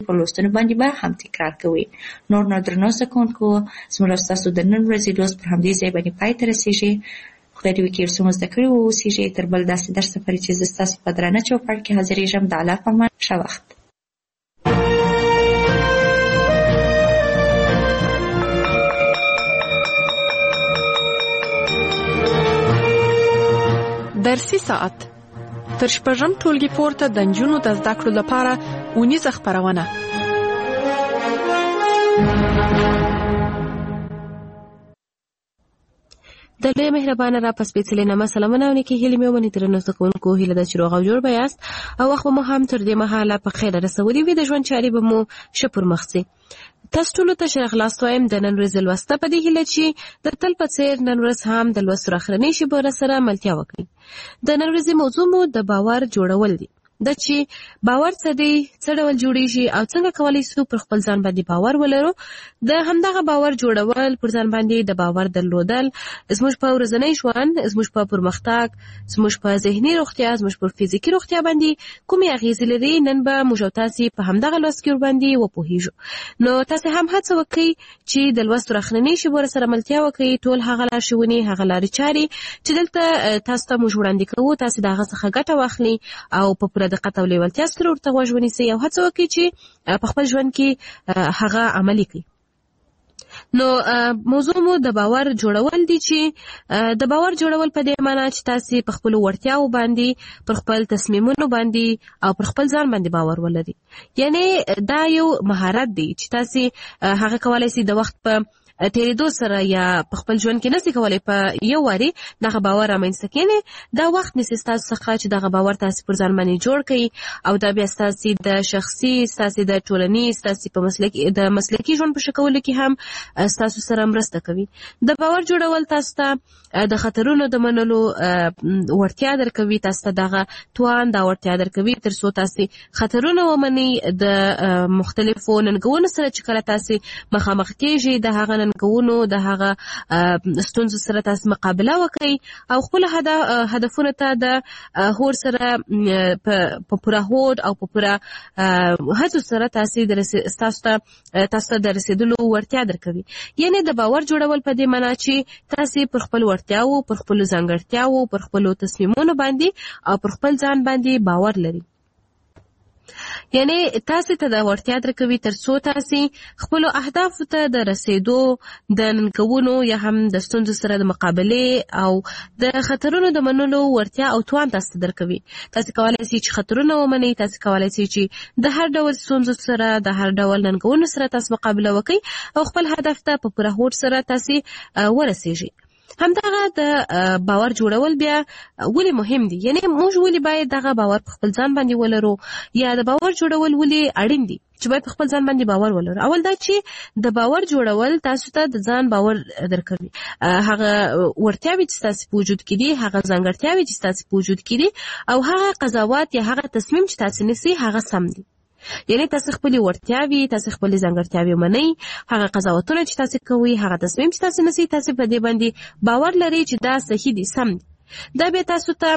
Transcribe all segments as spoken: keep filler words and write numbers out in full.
په لوستنو باندې به هم تکرار کوي. نور نو درنو زده‌کوونکو، زموږ او ستاسو د نن ورځې لوست پر همدې ځای باندې پای ته رسېږي. خدای دې وکړي څو مو زده کړي واوسېږي. تر بل داسې درسه پورې چې زه ستاسو په درانه چوپړ کې حاضرېږم، د الله په امان. ښه وخت. درسي ساعت تر شپږم ټولګي پورته د نجونو د زده کړو لپاره اونیزه خپرونه. د لوی مهربانه را پس پیڅلې نامه سلامونه او نیکې هیلې مې ومني درنو زده کوونکو. هیله ده چې روغ او جوړ به یاست او وخت به مو هم تر دې مهاله په خیر رسولي وي. د ژوند چارې به مو ښه پر مخ ځي. تاسو ټولو ته ښه راغلاست وایم د نن ورځې لوسته په دې هیله چې د تل په څېر نن ورځ هم د لوستو اخرنۍ شیبو راسره ملتیا وکړئ. د نن ورځې موضوع مو د باور جوړول دي. دا چې باور څه دی، څه ډول جوړیږي او څنګه کولی شو پر خپل ځان باندې باور ولرو. د همدغه باور جوړول، پر ځان باندې د باور درلودل زموږ په ورځنی ژوند، زموږ په پرمختګ، زموږ په ذهني روغتیا، زموږ په فزیکي روغتیا باندې کومې اغیزې لري، نن به موږ او تاسې په همدغه لوست کې ورباندې وپوهیږو. نو تاسې هم هڅه وکړئ چې د لوست اخرنۍ شیبو سره ملتیا وکړئ. ټول هغه لارښوونې، هغه لارې چارې چې دلته تاسو ته موږ وړاندې کوو، تاسې د هغه څخه ګټه واخلئ او په پوره دقت او لیوالتیا سره ورته غوږ ونیسئ او هڅه وکړئ چې په خپل ژوند کې هغه عملي کړئ. نو موضوع مو د باور جوړول دي چې د باور جوړول په دې معنی چې تاسې په خپل وړتیاو باندې، پر خپل تصمیمونو باندې او پر خپل ځان باندې باور ولرئ. یعنی دا یو مهارت دی چې تاسې هغه کولای شئ د وخت په تیریدو سره یا په خپل ژوند کې نشئ کولی په یو واري دغه باور رامنځته کړئ. دا وخت نیسي ستاسو څخه چې دغه باور تاسې پر ځان باندې جوړ کړئ او دا بیا ستاسې د شخصي، ستاسې د ټولنیز، ستاسې په مسلکي د مسلکي ژوند په ښه کولو کې هم ستاسو سره مرسته کوي. د باور جوړول تاسو ته د خطرونو د منلو وړتیا درکوي، تاسو ته دغه توان، دا وړتیا درکوي تر څو تاسې خطرونه ومنئ. د مختلفو ننګونو سره چې کله تاسې مخامخ کېږئ، د هغه ننګونو، د هغه ستونزو سره تاسو مقابله وکړئ او خپل هدفونو ته د هوډ سره په پوره هوډ او په پوره هڅو سره تاسو تاسو ته تاسو ته د رسیدلو وړتیا درکوي. یعنی د باور جوړول په دې معنی چې تاسو پر خپل وړتیاو، پر خپل ځانګړتیاو، پر خپل تصمیمونو باندې او پر خپل ځان باندې باور لرئ. یعنی تاسو ته دا وړتیا درکوي تر څو تاسو خپل اهدافو ته د رسیدو، د ننګونو یا هم د ستونزو سره د مقابله او د خطرونو د منلو وړتیا او توان تاسو درکوي. تاسو کولای شئ چې خطرونه ومنئ، تاسو کولای شئ چې د هر ډول ستونزو سره، د هر ډول ننګونو سره تاسو مقابله وکړئ او خپل هدف ته په پوره هوډ سره تاسو ورسیږئ. همدغه د باور جوړول بیا ولې مهم دي؟ یعنی موږ ولې باید دغه باور په خپل ځان باندې ولرو، یا د باور جوړول ولې اړین دي چې باید په خپل ځان باندې باور ولرو؟ اول دا چې د باور جوړول تاسو ته د ځان باور درکوي. هغه وړتیاوې چې تاسو په وجود کې دي، هغه ځانګړتیاوې چې تاسو په وجود کې دي او هغه قضاوت یا هغه تصمیم چې تاسو نیسئ هغه سم دي. یعنی تاسو خپل وړتیاوې، تاسو خپل ځانګړتیاوې منئ، هغه قضاوتونه چې تاسو کوئ، هغه تصمیم چې تاسو نیسئ، تاسو په دې باندې باور لرئ چې دا صحیح دي، سم دي. دا به تاسو ته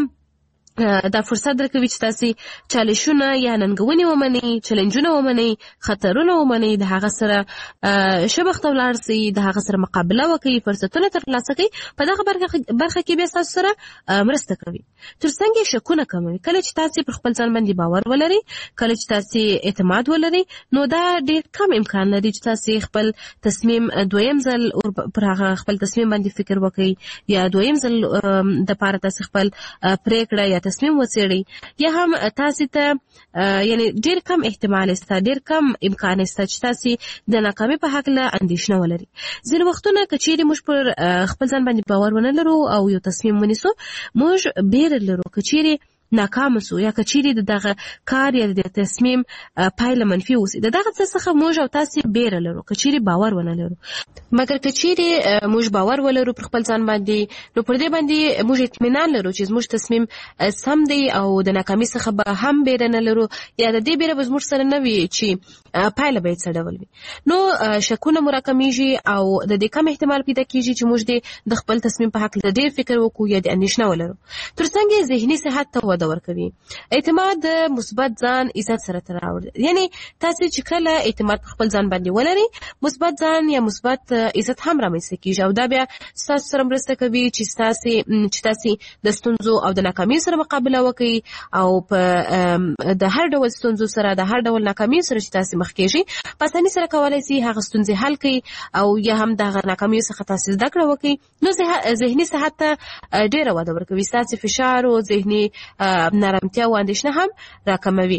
دا فرصت درکوي چې تاسو چالشونه یا ننګونې ومنئ، چلنجونه ومنئ، خطرونه ومنئ، د هغه سره شبخته ولاړ سئ، د هغه سره مقابله وکړئ، فرصتونه ترلاسه کړئ. په دغه برخه کې بیا تاسو سره مرسته کوي. ترڅنګ شکونه کموي. کله چې تاسو پر خپل ځان باندې باور ولرئ، کله چې تاسو اعتماد ولرئ، نو دا ډېر کم امکان لري چې تاسو خپل تصمیم دویم ځل پر هغه خپل تصمیم باندې فکر وکړئ یا دویم ځل د پاره تاسو خپل پریکړه یا تصمیم وڅېړئ، یا هم تاسو ته یعنی ډېر کم احتمال شته، ډېر کم امکان شته چې تاسو د ناکامۍ په هکله اندېښنه ولرئ. ځینې وختونه که چیرې موږ پر خپل ځان باندې باور ونه لرو او یو تصمیم ونیسو، موږ بیره لرو که چیرې ناکام سو یا که چیرې دغه کار یا د تصمیم پایله منفي وسی، دغه څه څخه موږ او تاسو بیره لرو که چیرې باور ونه لرو. مګر که چیرې موږ باور ولرو پر خپل ځان باندې، نو پر دې باندې موږ اطمینان لرو چې زموږ تصمیم سم دی او د ناکامۍ څخه به هم بیره نه لرو، یا د دې بیره به زموږ سره نه وي چې پایله به یې څه ډول وي. نو شکونه مو راکمیږي او د دې کم احتمال پیدا کېږي چې موږ د خپل تصمیم په هکله ډېر فکر وکړو یا د اندېښنه ولرو. ترڅنګ ذهني صحت ته وده وده ورکوي. اعتماد د مثبت ځان عزت سره تړاو، یعنی تاسو چې کله اعتماد خپل ځان باندې ولري، مثبت ځان یا مثبت عزت هم رامنځته کیږي او دا بیا تاسو سره مرسته کوي چې تاسو چې تاسو د ستونزو او د ناکامۍ سره مقابله وکړي او په د هر ډول ستونزو سره د هر ډول ناکامۍ سره چې تاسو مخ کیږي په اسانۍ سره کولای شي هغه ستونزې حل کړي او یا هم د ناکامۍ څخه تاسو زده کړه وکړي. نو ذهني صحت ته ډیره وده ورکوي، ستاسو فشار او ذهني نرمتیا او اندېښنه هم راکموي.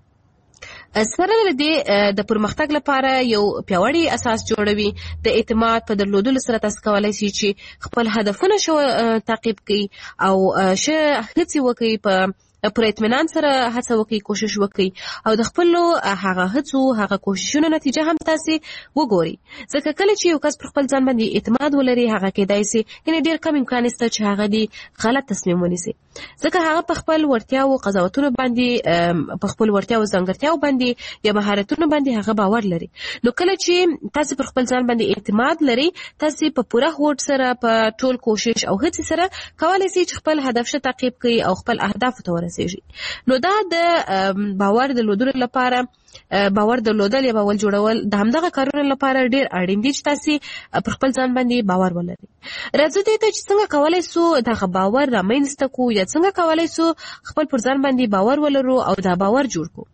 سره له دې د پرمختګ لپاره یو پیاوړی اساس جوړوي. د اعتماد په درلودلو سره تاسو کولای شئ چې خپل هدفونه شو تعقیب کړئ او ښه هڅې وکړئ، په پر اطمینان سره هڅه وکړئ، کوشش وکړئ او د خپل هغه هڅو هغه کوششونو نتیجه هم تاسو وګورئ. ځکه کله چې یو کس پر خپل ځان باندې اعتماد ولري، هغه کېدای شي یعنی ډیر کم امکان شته چې هغه دی غلط تصمیم ونیسي، ځکه هغه په خپل ورتیا او قضاوتونو باندې په خپل ورتیا او ځانګړتیاو باندې یا مهارتونو باندې هغه باور لري. نو کله چې تاسو پر خپل ځان باندې اعتماد لري، تاسو په پوره هوډ سره په ټول کوشش او هڅې سره کولای شئ چې خپل هدف شه تعقیب کړئ او خپل اهداف ته نو دا د باور د لودلو لپاره باور درلودل یا باور جوړول د همدغه کارونو لپاره ډیر اړین دي چې تاسو پر خپل ځان باندې باور ولرئ. راځو دې ته چې څنګه کولای شو دغه باور رامنځته کړو یا څنګه کولای شو خپل پر ځان باندې باور ولرو او دا باور جوړ کړو.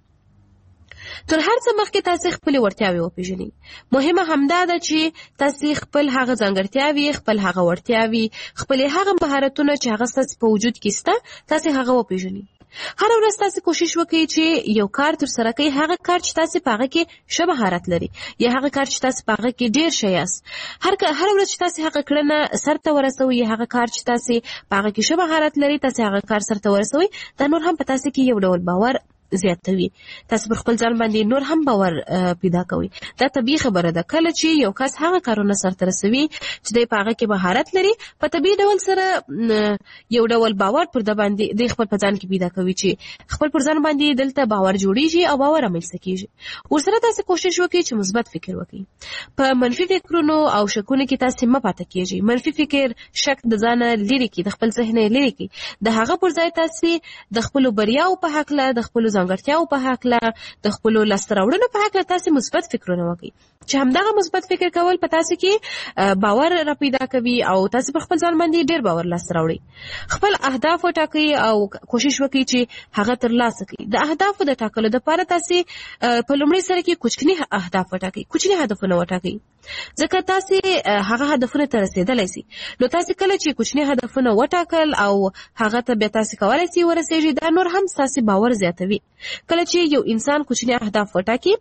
تر هر څه مخکې تاسو خپل ورتیاوې وپیژنئ. مهمه همدا ده چې تاسو خپل هغه ځانګړتیاوې، خپل هغه ورتیاوې، خپل هغه مهارتونه چې هغه ستاسو په وجود کې شته، تاسو هغه وپیژنئ. هر ورځ تاسو کوشش وکړئ چې یو کار تر سره کړئ، هغه کار چې تاسو په هغه کې ښه مهارت لري یا هغه کار چې تاسو په هغه کې ډیر ښه یاست. هر هر ورځ چې تاسو هغه کړنه سرته ورسوي، هغه کار چې تاسو په هغه کې ښه مهارت لري، تاسو هغه کار سرته ورسوي، دا نور هم په تاسو کې یو ډول باور زیاتوي. تاسو پر خپل ځان باندې نور هم باور پیدا کوي. دا طبيعي خبره ده. کله چې یو کس هغه کارونه سرته رسوي چې د هغه کې مهارت لري، په طبيعي ډول سره یو ډول باور پر د باندې د خپل ځان کې پیدا کوي چې خپل پر ځان باندې دلته باور جوړیږي او باور رامنځته کیږي. ورسره تاسو کوشش وکړئ چې مثبت فکر وکړئ. په منفي فکرونو او شکونو کې تاسو مه پاتې کیږئ. منفي فکر شک د ځان لري کی، د خپل ذهن لري کی. د هغه پر ځای تاسو د خپل بریاو په حق له د خپل ځانګړتیاو په حق له د خپل لاسته راوړنو په حق له تاسو مثبت فکرونه وکړئ چې همدغه مثبت فکر کول په تاسو کې باور را پیدا کوي او تاسو په خپل ځان باندې ډیر باور لاسته راوړئ. خپل اهداف وټاکئ او کوشش وکړئ چې هغه ترلاسه کړئ. د اهدافو د ټاکلو لپاره تاسو په لومړي سره کې کوچني اهداف وټاکئ، کوچني هدفونه وټاکئ، ځکه تاسو هغه هدفونه ته رسیدلای شئ. نو تاسو کله چې کوچني هدفونه وټاکل او هغه ته به تاسو کولای شئ ورسیږئ، دا نور هم تاسو باور زیاتوي. کله چې یو انسان کوچني اهداف وټاکي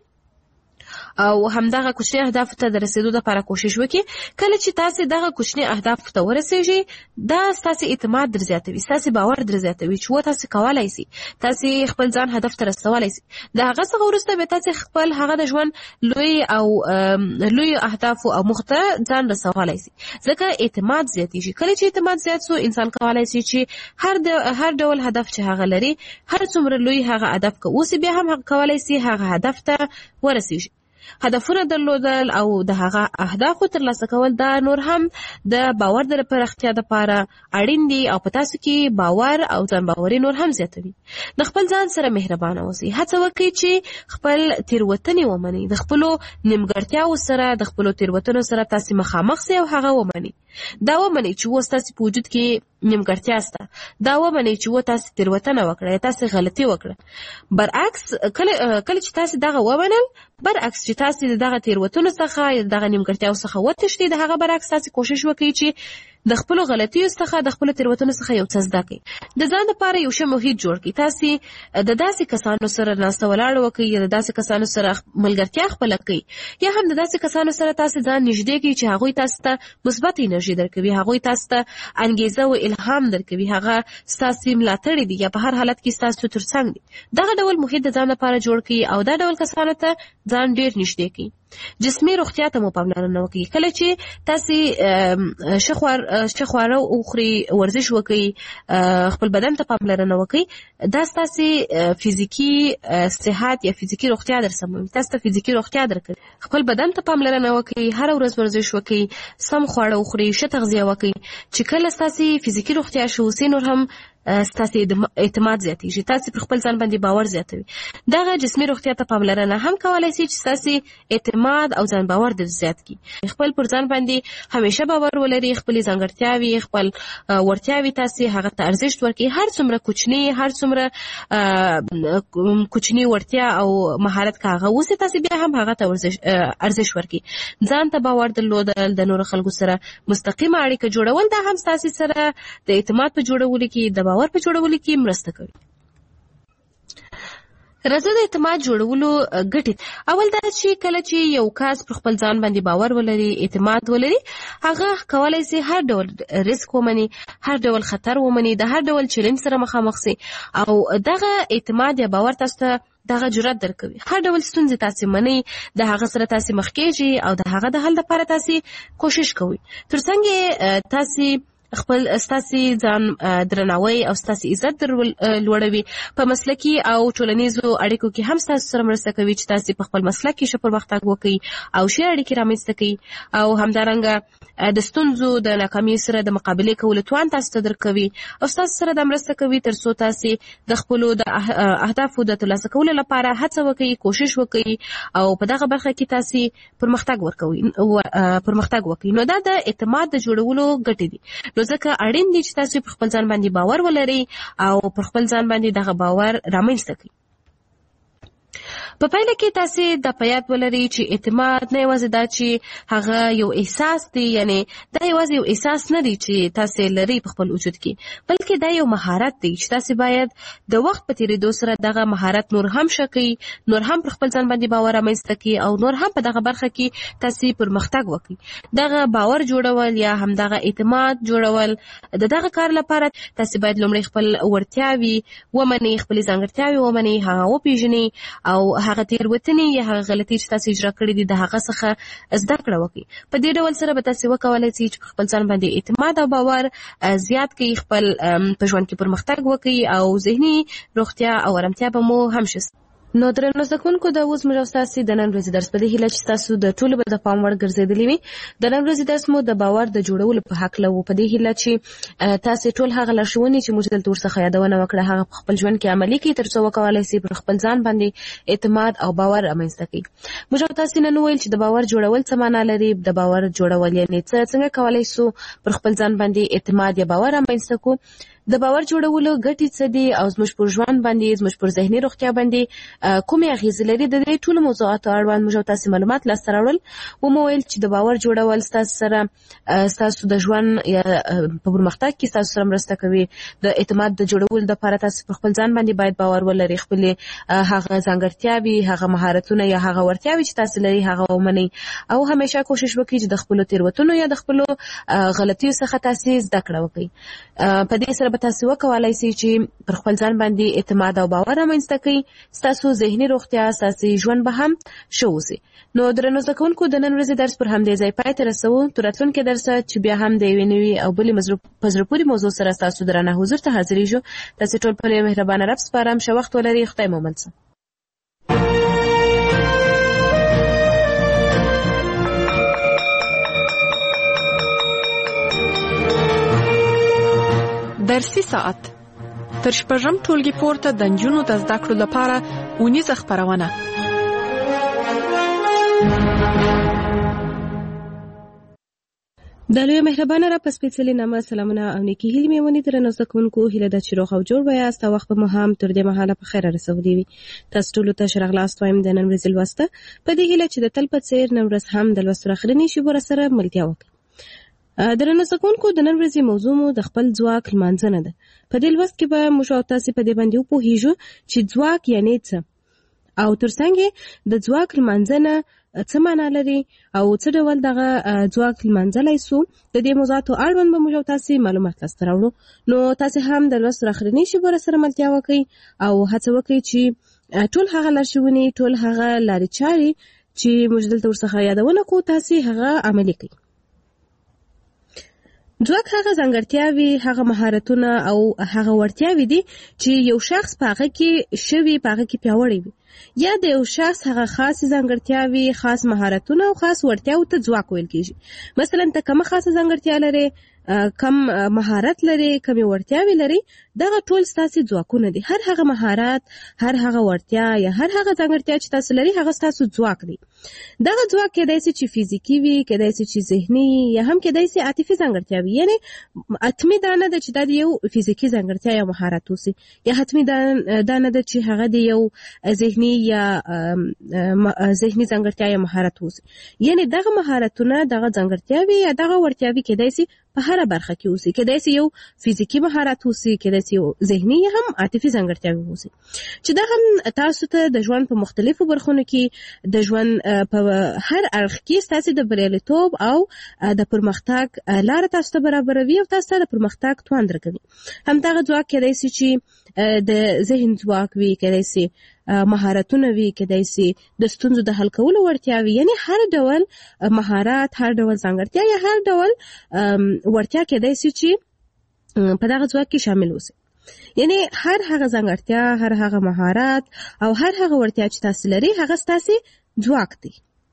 او همدغه کوچني اهداف ته د رسیدو لپاره کوشش وکړي، کله چې تاسو دغه کوچني اهداف ته ورسیږئ، دا تاسو اعتماد در زیاتوي، تاسو باور در زیاتوي چې و تاسو کولای شئ، تاسو خپل ځان هدف ته رسولای شئ. د هغه څخه وروسته به تاسو خپل هغه د ژوند لوی او لوی اهداف او مخته ځان رسولای شئ، ځکه اعتماد زیاتېږي. کله چې اعتماد زیات شو، انسان کولای شي چې هر د هر ډول هدف چې هغه لري، هر څومره لوی هغه هدف که اوسي، بیا هم هغه کولای شي هغه هدف ته ورسیږي. هدفونه درلودل او د هغه اهدافو ترلاسه کول دا نور هم د باور د پراختیا لپاره اړین دي او په تاسو کې باور او ځان باوري نور هم زیاتوي. د خپل ځان سره مهربانه اوسئ. هڅه وکړئ چې خپل تیروتنې ومنئ. د خپل نیمګړتیاو سره د خپل تیروتنو سره تاسو مخامخ سئ او هغه ومنئ. دا ومنئ چې و تاسو په وجود کې نیمګړتیا سته. دا ومنئ چې و تاسو تیروتنه وکړه، تاسو غلطي وکړه. برعکس کله کله چې تاسو دغه ومنل، برعکس چې تاسو دغه تیروتنو څخه دغه نیمګړتیاو څخه وتښتئ، د هغه برعکس تاسو کوشش وکړئ چې د خپل غلطیو څخه د خپل تیروتنو څخه یو څه زده کړئ. د ځان لپاره یو ښه محیط جوړ کړئ. تاسو د داسې کسانو سره ناسته ولاړه وکړئ یا د داسې کسانو سره ملګرتیا خپله کړئ یا هم د داسې کسانو سره تاسو ځان نږدې کړئ چې هغوی تاسو ته مثبت انرژي درکوي، هغوی تاسو ته انګیزه او الهام درکوي، هغه ستاسو ملاتړي دي یا په هر حالت کې ستاسو ترڅنګ دي. دغه ډول محیط د ځان لپاره جوړ کړئ او دا ډول کسانو ته ځان ډیر نږدې کړئ. جسمي روغتیا ته مو پاملرنه وکړئ. کله چې تاسو ښه خواړه وخورئ، ورزش وکړئ، خپل بدن ته پاملرنه وکړئ، دا ستاسو فزیکي صحت یا فزیکي روغتیا در سموي، تاسو ته فزیکي روغتیا درکوي. خپل بدن ته پاملرنه وکړئ، هر ورځ ورزش وکړئ، سم خواړه وخورئ، ښه تغذیه وکړئ چې کله ستاسو فزیکي روغتیا ښه وسي، نور هم ستاسو اعتماد زیاتېږي، تاسو پر خپل ځان باندې باور زیاتوي. دغه جسمي روغتیا ته پاملرنه هم کولای شي چې تاسو اعتماد او ځان باور د زیات کړي. خپل پر ځان باندې همیشه باور ولري، خپل ځانګړتیاوي، خپل ورتیاوي تاسو هغه ته ارزښت ورکړي. هر څومره کوچنی هر څومره کوچنی ورتیا او مهارت کاغه اوسه تاسو بیا هم هغه ته ارزښت ورکړي. ځان ته باور درلودل، د نور خلکو سره مستقیمه اړیکه جوړول دا هم تاسو سره د اعتماد په جوړولو کې، د باور په جوړولو کې مرسته کوي. راځه د اعتماد جوړولو ګټې. اول دا چې کله چې یو کس پر خپل ځان باندې باور ولري، اعتماد ولري، هغه کولای شي هر ډول ریسک ومني، هر ډول خطر ومني، د هر ډول چیلنج سره مخامخ شي او دغه اعتماد یا باور تاسو ته دغه جرأت درکوي. هر ډول ستونزې تاسو منئ، د هغه سره تاسو مخ کېږئ او د هغه د حل لپاره تاسو کوشش کوئ. ترڅنګ تاسو خپل ستاسو ځان درناوی او ستاسو عزت لوړوي. په مسلکي او ټولنیزو اړیکو کې هم تاسو سره مرسته کوي چې تاسو په خپل مسلک کې ښه پرمختګ وکړئ او ښې اړیکې رامنځته کړئ او همدارنګه د ستونزو د ناکامۍ سره د مقابلې کولو توان تاسو ته درکوي او تاسو سره د مرسته کوي ترڅو تاسو د خپل د اهدافو د ترلاسه کولو لپاره هڅه وکړئ، کوشش وکړئ او په دغه برخه کې تاسو پرمختګ ورکوي پرمختګ وکړئ. نو دا د اعتماد د جوړولو ګټې دي. ځکه اړین دي چې تاسو په خپل ځان باندې باور ولرئ او پر خپل ځان باندې دغه باور رامنځته کړئ. په پایله کې تاسو د پیات ولري چې اعتماد نه یوازې دا چې هغه یو احساس دی، یعنی دا یوازې یو احساس نه دی چې تاسو لري په خپل وجود کې، بلکې دا یو مهارت دی چې تاسو باید د وخت په تیریدو سره دغه مهارت نور هم شکي، نور هم پر خپل ځان باندې باور رامنځته کړئ او نور هم په دغه برخه کې تاسو پرمختګ وکړئ. دغه باور جوړول یا هم دغه اعتماد جوړول د دغه کار لپاره تاسو باید لومړی خپل ورتیاوي ومنئ، خپل ځانګړتیاوي ومنئ، هغه وپیژنئ او هغه تیروتنې یا هغه غلطۍ چې تاسو اجرا کړې دي د هغه څخه زده کړه وکړئ. په دې ډول سره به تاسو وکولای شئ چې خپل ځان باندې اعتماد او باور زیات کړئ، خپل په ژوند کې پرمختګ وکړئ او ذهني روغتیا او آرامتیا به مو هم شي. نو درنو زکونکو د اوس موږ تاسو د نن ورځې درس په دې هیله چې تاسو د ټولو به د پام وړ ګرځېدلی وي. د نن ورځې درس مو د باور د جوړولو په حق له و په دې هیله چې تاسو ټول هغه لارښوونې چې موږ دلته ورڅخه یادونه وکړه هغه په خپل ژوند کې عملي کړئ ترڅو وکولای شئ پر خپل ځان باندې اعتماد او باور رامنځته کړئ. موږ تاسو نن ویل چې د باور جوړول څه معنا لري، د باور جوړول یعنی څه، څنګه کولای شو پر خپل ځان باندې اعتماد یا باور رامنځته کړو، د باور جوړولو ګټې څه دي او زموږ پر ژوند باندې، زموږ پر ذهني روغتیا باندې کومې اغیزې لري. د دې ټولو موضوعاتو اړوند موږ تاسو معلومات لاسته راوړل. ومویل چې د باور جوړول تاسو سره تاسو د ژوند یا په پرمختګ کې تاسو سره مرسته کوي. د اعتماد د جوړولو لپاره تاسو پر خپل ځان باندې باید باور ولرئ، خپل هغه ځانګړتیاوي، هغه مهارتونه یا هغه ورتیاوي چې تاسو لري هغه ومنئ او همیشه کوشش وکړئ چې د خپل تیروتنو یا د خپل غلطیو څخه تاسو زده کړه وکړئ. په دې سره به تاسو وکولای شئ چې پر خپل ځان باندې اعتماد او باور رامنځته کړئ. ستاسو ذهني روغتیا، ستاسو ژوند به هم ښه وشي. نو درنو زده کوونکو د نن ورځې درس پر همدې ځای پای ته رسوو. تر راتلونکي درسه چې بیا هم د یوې نوې او بلې په زړه پورې موضوع سره ستاسو درانه حضور ته حاضرېږو. تاسو ټول په یو مهربانه رب سپارم. ښه وخت ولرئ. خدای مو منڅه. درسي ساعت تر شپږم ټولګي پورته د نجونو د زده کړو لپاره اونیزه خپرونه. د لوی مهربانه را پس پیڅلې نامه سلامونه او نیکی هیلې مې ونی درنو زده کوونکو هیله ده چې روغ او جوړ به یاست او وخت به مو هم تر دې مهاله په خیره رسولی وي. تاسو ټولو ته ښه راغلاست وایم د نن ورځې لوسته په دې هیله چې د تل په څېر نن ورځ هم د لوستو اخرنۍ شیبو راسره ملتیا وکړئ. درنو زده کوونکو د نن ورځې موضوع مو د خپل ځواک لمانځنه ده. په دې لوست کې به موږ او تاسو په دې باندې وپوهیږو چې ځواک یعنې څه او ترڅنګ د ځواک لمانځنه څه معنا لري او څه ډول دغه ځواک لمانځلی سو. د دې موضوعاتو اړوند به موږ او تاسو معلومات لاسته راوړو. نو تاسو هم د لوست اخرنۍ شیبو سره ملتیا وکړئ او هڅه وکړئ چې ټول هغه لارښوونې، ټول هغه لارې چارې چې موږ دلته ورڅخه یادونه کوو تاسو هغه عملي کړئ. ځواک هغه ځانګړتیاوي، هغه مهارتونه او هغه وړتیاوي دي چې یو شخص په هغه کې شوي، په هغه کې پیاوړی وي، یا د یو شخص هغه خاص ځانګړتیاوي، خاص مهارتونه او خاص وړتیاو ته ځواک ویل کېږي. مثلا ته کومه خاصه ځانګړتیا لري، کم مهارت لري، کم وړتیاوي لري، دغه ټول ستاسو ځواکونه دي. هر هغه مهارت، هر هغه وړتیا یا هر هغه ځانګړتیا چې تاسو لري هغه ستاسو ځواک دی. دغه ځواک کېدای شي چې فزیکی وي، کېدای شي چې ذهني، یا هم کېدای شي عاطفي ځانګړتیا وي. یعنی اتمی دا نه ده چې دا یو فزیکی ځانګړتیا یا مهارت وي، یا حتمی دا نه ده چې هغه د یو ذهني یا ذهني ځانګړتیا یا مهارت وي. یعنی دغه مهارتونه، دغه ځانګړتیاوي یا دغه وړتیاوي کېدای شي په هر برخه کې اوسي. کېدای شي یو فزیکی مهارت اوسي، کېدای شي یو ذهني یا هم عاطفي ځانګړتیاوي اوسي، چې دا هم تاسو ته د ژوند په مختلفو برخونو کې د ژوند په هر اړخ کې تاسو د بریالیتوب او د پرمختګ لار تاسو ته برابروي او تاسو ته د پرمختګ توان درکوي. هم دغه ځواک کېدای شي چې د ذهن ځواک وي، کېدای شي مهارتونه وي، کېدای شي د ستونزو د حل کولو وړتیا وي. یعنی هر ډول مهارت، هر ډول ځانګړتیا یا هر ډول وړتیا کېدای شي چې په دغه ځواک کې شامل اوسي. یعنی هر هغه ځانګړتیا، هر هغه مهارت او هر هغه وړتیا چې تاسو لري هغه ستاسو ځواک دی.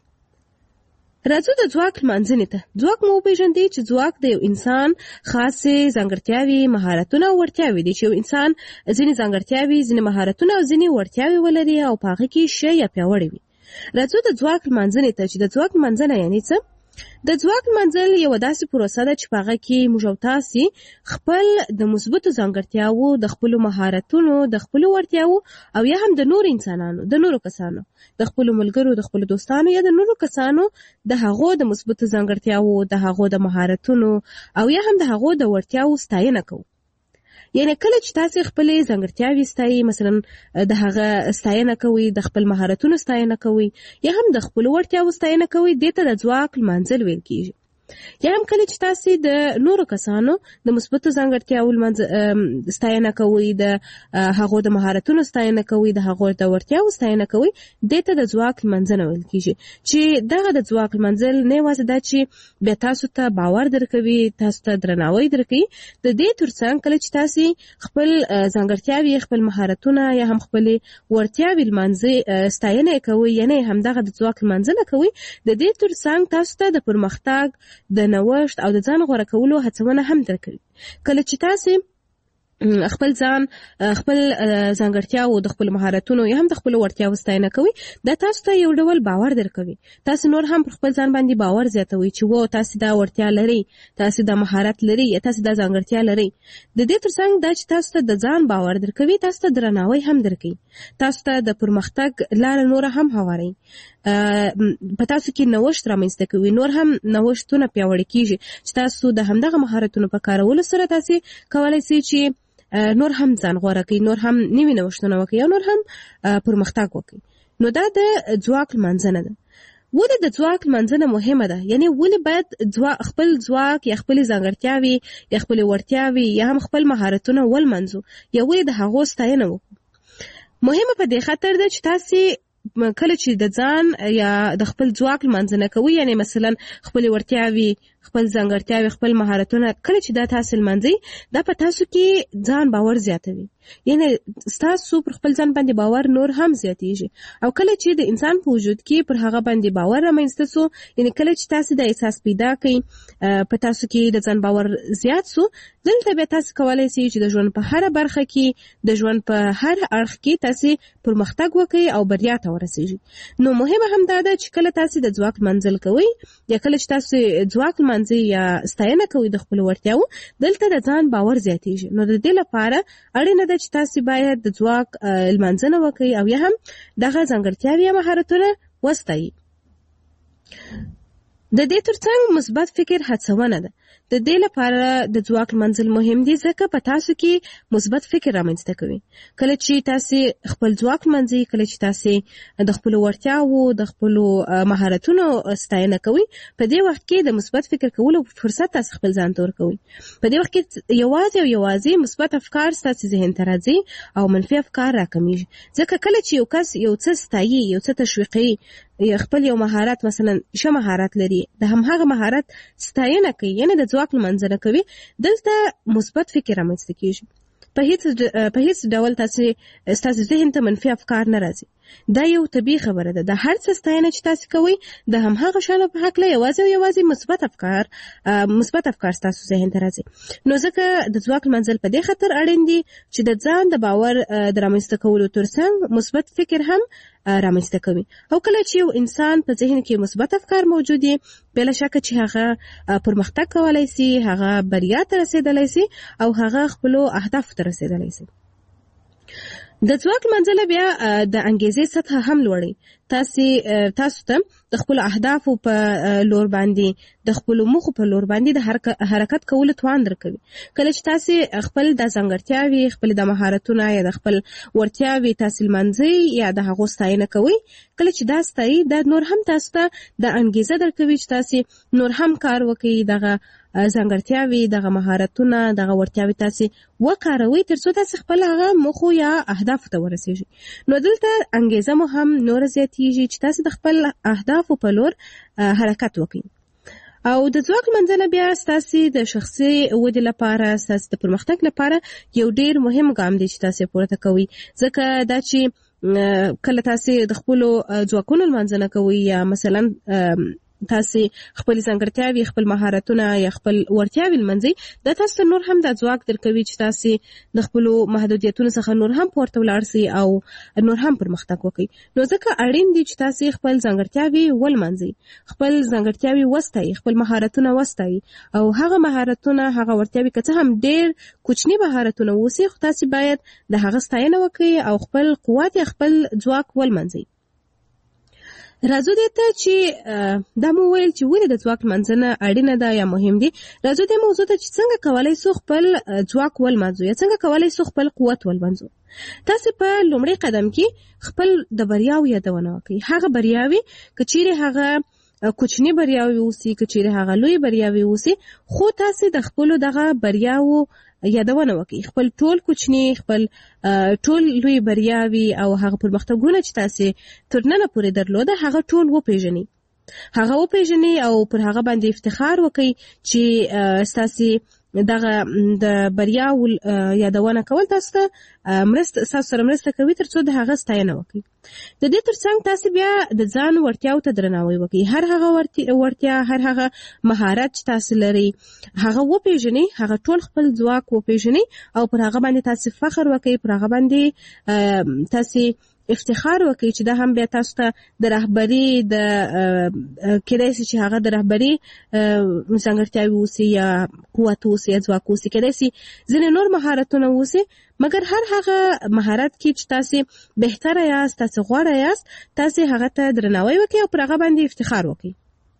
راځو د ځواک لمانځنې ته. ځواک مو وپېژندئ چې ځواک د یو انسان خاصې ځانګړتیاوې، مهارتونه او وړتیاوې دي، چې یو انسان ځینې ځانګړتیاوې، ځینې مهارتونه او ځینې وړتیاوې ولري او په هغه کې ښه یا پیاوړی وي. راځو د ځواک لمانځنې ته چې د ځواک لمانځنه یعنې څه؟ د ځواک لمانځل یوه داسې پروسه ده چې په هغه کې موږ او تاسې خپل د مثبتو ځانګړتیاوو، د خپلو مهارتونو، د خپلو وړتیاوو او یا هم د نورو انسانانو، د نورو کسانو، د خپلو ملګرو، د خپلو دوستانو یا د نورو کسانو د هغو د مثبتو ځانګړتیاوو، د هغو د مهارتونو او یا هم د هغو د وړتیاوو ستاینه کوو. یعنی کله چې تاسو خپل ځانګړتیاوې ستایي، مثلا د هغه ستاینه کوي، د خپل مهارتونو ستاینه کوي یا هم د خپل وړتیاوو ستاینه کوي، دې ته د ځواک لمانځل ویل کیږي. یا هم کله چې تاسو د نورو کسانو د مثبتو ځانګړتیاوو ستاینه کوي، د هغو د مهارتونو ستاینه کوي، د هغو د وړتیاوو ستاینه کوي، دې ته د ځواک لمانځنه ویل کیږي. چې دغه د ځواک لمانځل نه یوازې دا چې بیا تاسو ته باور درکوي، تاسو ته درناوی درکوي، د دې ترڅنګ کله چې تاسو خپل ځانګړتیاوې، خپل مهارتونه یا هم خپل وړتیاوې لمانځي، ستاینه کوي، یعنی همدغه د ځواک لمانځنه کوي، د دې ترڅنګ تاسو ته د پرمختګ، د نوښت او د ځان غوره کولو هڅونه هم درکوي. کله چې تاسو خپل ځان، خپل ځانګړتیاو، د خپل مهارتونو یا هم د خپل وړتیاو ستاینه کوي، دا تاسو ته یو ډول باور درکوي. تاسو نور هم پر خپل ځان باندې باور زیاتوي چې وو تاسو دا وړتیا لري، تاسو دا مهارت لري، یا تاسو دا ځانګړتیا لري. د دې ترڅنګ دا چې تاسو ته د ځان باور درکوي، تاسو ته درناوی هم درکوي، تاسو ته د پرمختګ لار نور هم هواروي، په تاسو کې نوښت رامنځته کوي، نور هم نوښتونه پیاوړي کیږي چې تاسو د همدغه مهارتونو په کارولو سره تاسو کولای شئ چې نور هم ځان غوره کړئ، نور هم نوي نوښتونه وکړئ او نور هم پرمختګ وکړئ. نو دا د ځواک لمانځنه ده. ولې د ځواک لمانځنه مهمه ده؟ یعنی ولې باید خپل ځواک یا خپل ځانګړتیاوې یا خپل وړتیاوې یا هم خپل مهارتونه ولمانځو، یا ولې د هغو ستاینه وکړو؟ مهمه په دې خاطر ده چې تاسو کله چې د ځان یا د خپل ځواک لمانځنه کوي، یعنی مثلا خپل وړتیاوې، خپل ځانګړتیاوې، خپل مهارتونه، کله چې دا تاسو لمانځي، دا په تاسو کې ځان باور زیاتوي. یعنی تاسو پر خپل ځان باندې باور نور هم زیاتېږي. او کله چې د انسان په وجود کې پر هغه باندې باور رامنځته سو، یعنی کله چې تاسو د احساس پیدا کړئ، په تاسو کې د ځان باور زیات سو، دلته به تاسو کولای شئ چې د ژوند په هر برخه کې، د ژوند په هر اړخ کې تاسو پرمختګ وکړئ او بریا ته ورسیږئ. نو مهمه هم دا ده چې کله تاسو د ځواک منزل کوئ، یا کله چې تاسو ځواک منځي یا ستاینه کوئ د خپل وړتیاو، دلته د ځان باور زیاتېږي. نو د دې لپاره اړینه ده چې تاسو باید د ځواک لمانځنه وکړئ او یا هم دغه ځانګړتیاوې یا مهارتونه وستایئ. د دې ترڅنګ مثبت فکر هڅونه ده. د دې لپاره د ځواک منزل مهم دي ځکه په تاسو کې مثبت فکر رامنځته کوي. کله چې تاسو خپل ځواک منځي، کله چې تاسو د خپل وړتیاو، د خپل مهارتونو ستاینه کوي، په دې وخت کې د مثبت فکر کولو فرصت تاسو خپل ځان ته ورکوي. په دې وخت کې یوازې او یوازې مثبت افکار ستاسو ذهن ته راځي او منفي افکار راکمیږي. ځکه کله چې یو کس یو څه ستایي، یو څه تشویقي، خپل یو مهارت، مثلا ښه مهارت لري، د هم هغه مهارت ستاینه کوي، یعنی د ځواک لمانځنه کوي، دلته مثبت فکر رامنځته کیږي. په هیڅ په هیڅ ډول تاسو ستاسو ذهن ته منفي افکار نه راځي. دا یو طبیعي خبره ده. د هر څه ستاینه چې تاسو کوئ د همهغه شانو په حق له یوازې او یوازې مثبت افکار مثبت افکار تاسو ذهن ته راځي. نو ځکه د ځواک منزل په دې خاطر اړین دي چې د ځان د باور د رامنځته کولو ترڅنګ مثبت فکر هم رامنځته کوي. او کله چې یو انسان په ذهن کې مثبت افکار موجود دي بلا شک چې هغه پرمختګ کولای شي، هغه بریا ته رسیدلی شي او هغه خپل اهداف ته رسیدلی شي. د ځواک منزله بیا د انګیزې سطح هم لوړي. تاسو تاسو ته د خپل اهدافو په لور باندې د خپل موخو په لور باندې د حرکت کولو توان درکوي. کله چې تاسو خپل د ځانګړتیاوي، خپل د مهارتونو یا د خپل ورتیاوي تاسو منځي یا د هغو ستاینه کوي، کله چې دا ستایي د نور هم تاسو ته د انګیزه درکوي چې تاسو نور هم کار وکړئ، دغه ځانګړتیاوي، دغه مهارتونه، دغه ورتیاوي تاسو وکاروئ ترڅو تاسو خپل هغه موخو یا اهداف ته ورسیږئ. نو دلته انګیزه مو هم نور زیاتیږي چې تاسو د خپل اهدافو په لور حرکت وکړئ. او د ځواک منزله بیا ستاسو د شخصي ودې لپاره، ستاسو د پرمختګ لپاره یو ډیر مهم ګام دی چې تاسو پورته کوئ. ځکه دا چې کله تاسو د خپل ځواکونو منځنه کوئ یا مثلا تاسو خپل ځانګړتیاوي، خپل مهارتونه یا خپل ورتیاوي منځي، دا تاسو نور هم د ځواک درکوي چې تاسو د خپل محدودیتونو څخه نور هم پورته ولاړ شئ او نور هم پرمختګ وکړئ. نو ځکه اړین دي چې تاسو خپل ځانګړتیاوي ولمنځي، خپل ځانګړتیاوي وستایي، خپل مهارتونه وستایي او هغه مهارتونه، هغه ورتیاوي که څه هم ډیر کوچني مهارتونه وسی، خو تاسو باید د هغه ستاینه وکړئ او خپل قوت یا خپل ځواک ولمنځي. راځو دې ته چې دا مو ویل چې ولې د ځواک منځنه اړینه ده یا مهم دي. راځو دې موضوع ته چې څنګه کولای شو خپل ځواک ولمنځو یا څنګه کولای شو خپل قوت ولمنځو. تاسو په لومړي قدم کې خپل د بریاوو یادونه وکړئ. هغه بریاوي که چیرې هغه کوچنی بریاوي اوسي، که چیرې هغه لوی بریاوي اوسي، خو تاسو د خپل دغه بریاوو یادونه وکړئ. خپل ټول کوچنی، خپل ټول لوی بریاوي او هغه پرمختګونه چې تاسو تر ننه پورې درلوده هغه ټول وپیژنئ. هغه وپیژنئ او پر هغه باندې افتخار وکړئ چې تاسو دغه د بریاو یادونه کول تاسو ته مرسته تاسو سره مرسته کوي ترڅو د هغه ستاینه وکړي. د دې ترڅنګ تاسو بیا د ځان ورتیاو ته درناوی وکړئ. هر هغه ورتیا، هر هغه مهارت چې تاسو لري هغه وپیژنئ، هغه ټول خپل ځواک وپیژنئ او پر هغه باندې تاسو فخر وکړئ، پر هغه باندې تاسو افتخار وکړي چې دا هم بیا تاسو ته د رهبري د کېدای شي چې هغه د رهبري ځانګړتیاوي اوسي یا قوت اوسي یا ځواک اوسي، کېدای شي ځینې نور مهارتونه اوسي، مګر هر هغه مهارت کې چې تاسو بهتره یاست، تاسو غوره یاست، تاسو هغه ته درناوی وکړئ او پر هغه باندې افتخار وکړئ.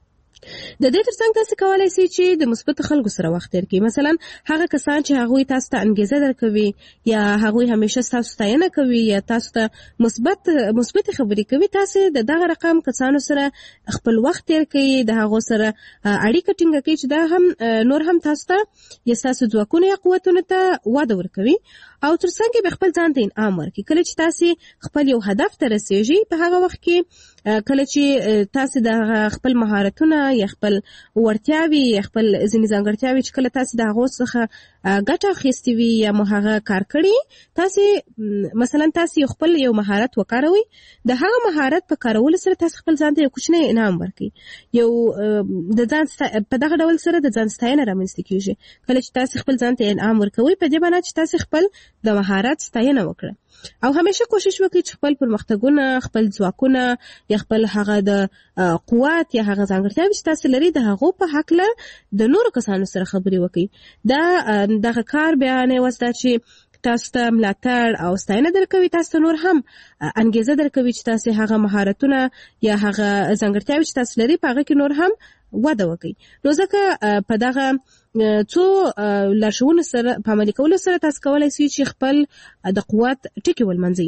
د دې ترڅنګ تاسو کولای شئ چې د مثبت خلکو سره وخت تیر کړئ. مثلا هغه کسان چې هغوی تاسو ته انګیزه درکوي یا هغوی همیشه تاسو ستاینه کوي یا تاسو ته مثبت مثبت خبرې کوي، تاسو د دغه رقم کسانو سره خپل وخت تیر کړئ، د هغو سره اړیکه ټینګه کړئ چې دا هم نور هم تاسو ته یا تاسو ځواکونه یا قوتونه ته وده ورکوي او ترڅنګ به خپل ځان ته انعام ورکړي. کله چې تاسو خپل یو هدف ته رسیږئ په هغه وخت کې کله چې تاسو د خپل مهارتونه یا خپل ورتیاوي یا خپل ځینې ځانګړتیاوي چې کله تاسو د هغو څخه ګټه اخیستې وي یا مو هغه کار کړي، تاسو مثلا تاسو خپل یو مهارت وکاروئ، د هغه مهارت په کارولو سره تاسو خپل ځان ته یو کوچنی انعام ورکړئ. یو د ځان په دغه ډول سره د ځان ستاینه رامنځته کیږي. کله چې تاسو خپل ځان ته انعام ورکوئ په دې معنی چې تاسو خپل د مهارت ستاینه وکړه او همیشه کوشش وکړئ چې خپل پرمختګونه، خپل ځواکونه یا خپل هغه د قوت یا هغه ځانګړتیاوې چې تاسو لري د هغو په هکله د نورو کسانو سره خبرې وکړئ. دا دغه کار بیا نه یوازې دا چې تاسو ته ملاتړ او ستاینه درکوي، تاسو ته نور هم انګیزه درکوي چې تاسو هغه مهارتونه یا هغه ځانګړتیاوې چې تاسو لري په هغه کې نور هم وده وکړي. نو ځکه په دغه څو لارښوونو سره په عملي کولو سره تاسو کولی شئ چې خپل د قوت ټکي ولمنځئ.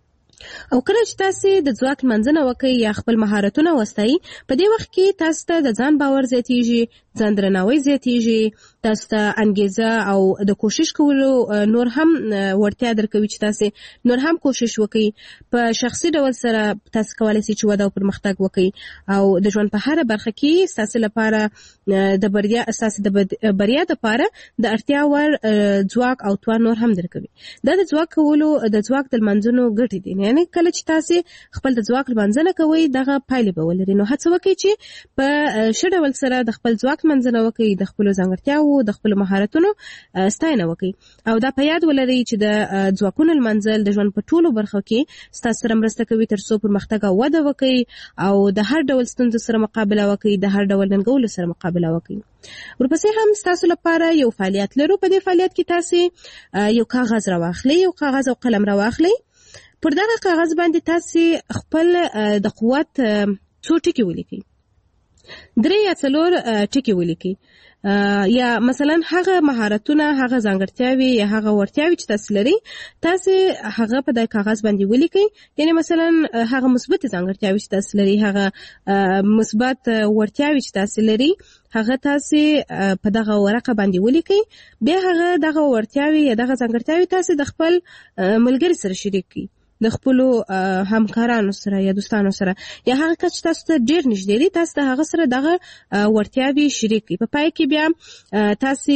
او کله چې تاسو د ځواک منځنه وکړئ یا خپل مهارتونه وستایئ، په دې وخت کې تاسو ته د ځان باور زیاتیږي، ځان درناوی زیاتیږي، تاسو ته انګیزه او د کوشش کولو نور هم ورتیا درکوي چې تاسو نور هم کوشش وکړئ. په شخصي ډول سره تاسو کولای شئ چې وده او پرمختګ وکړئ او د ژوند په هر برخه کې تاسو لپاره د بریا اساس د بریا لپاره د اړتیا ور ځواک او توان نور هم درکوي. دا د ځواک کولو د ځواک د منځونو ګټې دي، یعنی کله چې تاسو خپل د ځواک منځنه کوي دغه پایلې به ولري. نو هڅه وکړئ چې په ښه ډول سره د خپل ځواک منځنه وکړئ، د خپل ځانګړتیاو د خپل مهارتونو ستاینه وکړئ او دا په یاد ولرئ چې د ځواکونو منځل د ژوند په ټولو برخو کې ستاسو سره مرسته کوي تر څو پرمختګ او وده وکړي او د هر ډول ستونزو سره مقابله وکړي، د هر ډول ننګولو سره مقابله وکړي. ورپسې هم تاسو لپاره یو فعالیت لرو. په دې فعالیت کې تاسو یو کاغذ راواخلئ، یو کاغذ او قلم راواخلئ. پر دغه کاغذ باندې تاسو خپل د قوت څو ټکي ولیکئ، درې یا څلور ټکي ولیکئ، یا مثلا هغه مهارتونه، هغه ځانګړتیاوي یا هغه ورتیاوي چې تاسو لري تاسو هغه په د کاغذ باندې ولیکئ. یعنی مثلا هغه مثبت ځانګړتیاوي چې تاسو لري، هغه مثبت ورتیاوي چې تاسو لري هغه تاسو په دغه ورقه باندې ولیکئ. بیا هغه دغه ورتیاوي یا دغه ځانګړتیاوي تاسو د خپل ملګری سره شریک کړئ، د خپل همکارانو سره یا دوستانو سره یا هغه کس چې تاسو ته ډیر نږدې دي تاسو ته هغه سره دغه ورتیاوي شریک کړئ. په پای کې بیا تاسو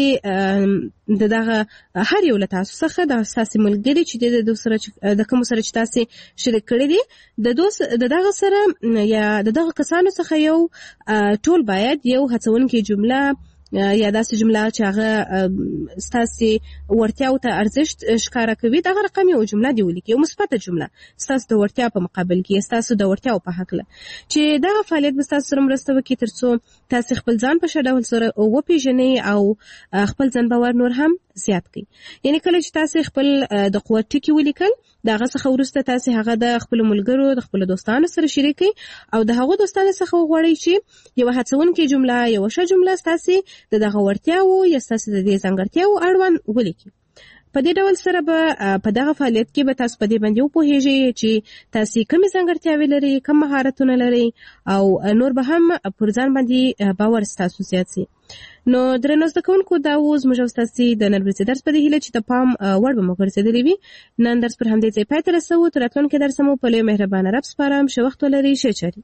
دغه هر یو له تاسو څخه د تاسو ملګری چې د دوسر د کوم سره چې تاسو شریک کړی دي د دوس دغه سره یا دغه کسانو څخه یو ټول باید یو هڅونکې جمله یا داسې جمله چې هغه ستاسو ورتیاو ته ارزښت ښکاره کوي دغه رقم یو جمله دی ولیکئ، یو مثبت جمله ستاسو د ورتیا په مقابل کې، ستاسو د ورتیاو په حق له چې دغه فعالیت به ستاسو سره مرسته وکړي تر څو تاسو خپل ځان په ښه ډول سره وپېژنئ او خپل ځان باور نور هم زیات کړئ. یعنی کله چې تاسو خپل د قوت ټکي ولیکل دغه څخه وروسته تاسو هغه د خپل ملګرو د خپل دوستانو سره شریکئ او د هغو دوستانو څخه وغواړئ چې یو هڅونکې جمله، یو ښه جمله تاسو د دغه ورتیاو یا تاسو د دې ځانګړتیاو اړوند ولیکئ. په دې ډول سره به په دغه فعالیت کې به تاسو په دې باندې وپوهیږئ چې تاسو کومې ځانګړتیاوې لرئ، کوم مهارتونه لرئ او نور به هم پر ځان باندې باور ستاسو زیات شي. نو درنو زده کوونکو دا و زموږ او ستاسو د نن ورځې درس په دې هیله چې د پام وړ به مو ګرځېدلی وي. نن درس پر همدې ځای پای ته رسوو. تر راتلونکي درسه مو په لوی مهربانه رب سپارم. ښه وخت ولرئ. ښه چارې.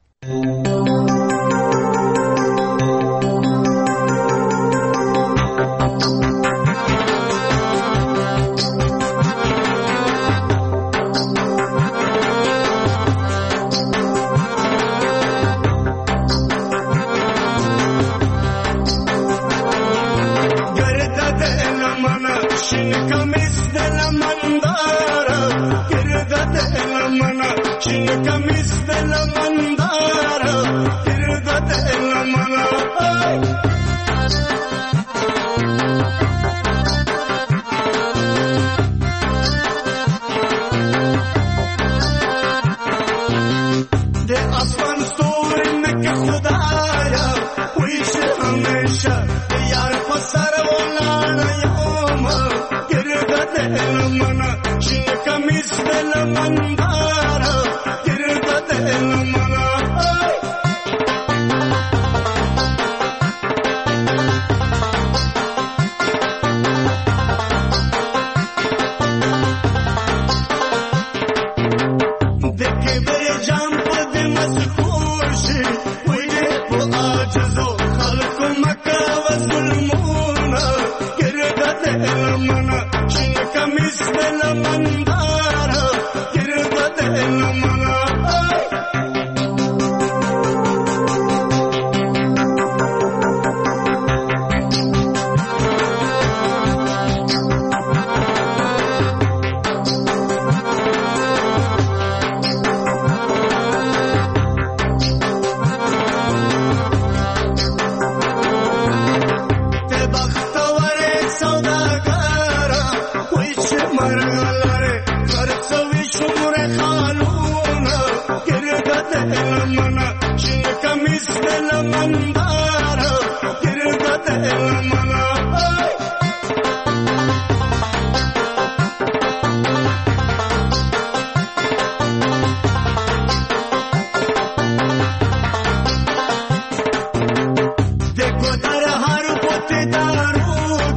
Kamis de la mandara, tirda de la mana. De asman story में क्या खुदाया, wish हमेशा यार पसर वाला योम, tirda de la mana, kamis de la mandara. Daru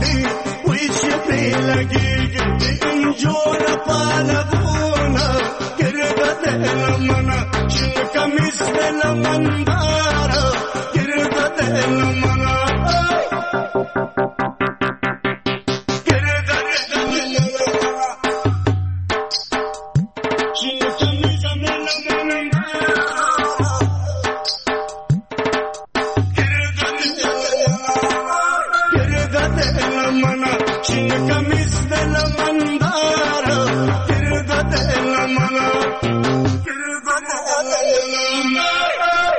بالبونا كردت المنا شن كميس بالمندا